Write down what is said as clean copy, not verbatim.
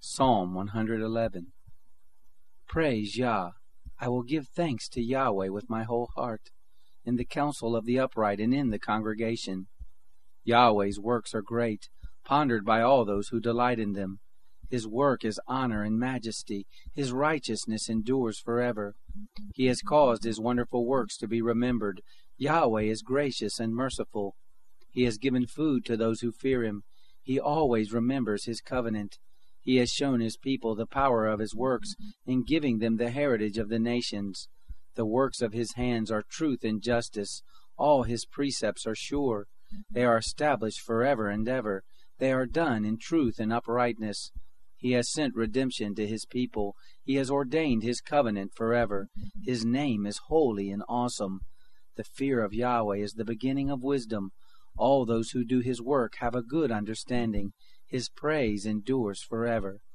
Psalm 111. Praise Yah. I will give thanks to Yahweh with my whole heart, in the council of the upright and in the congregation. Yahweh's works are great, pondered by all those who delight in them. His work is honor and majesty. His righteousness endures forever. He has caused his wonderful works to be remembered. Yahweh is gracious and merciful. He has given food to those who fear him. He always remembers his covenant. He has shown his people the power of his works in giving them the heritage of the nations. The works of his hands are truth and justice. All his precepts are sure. They are established forever and ever. They are done in truth and uprightness. He has sent redemption to his people. He has ordained his covenant forever. His name is holy and awesome. The fear of Yahweh is the beginning of wisdom. All those who do his work have a good understanding. His praise endures forever.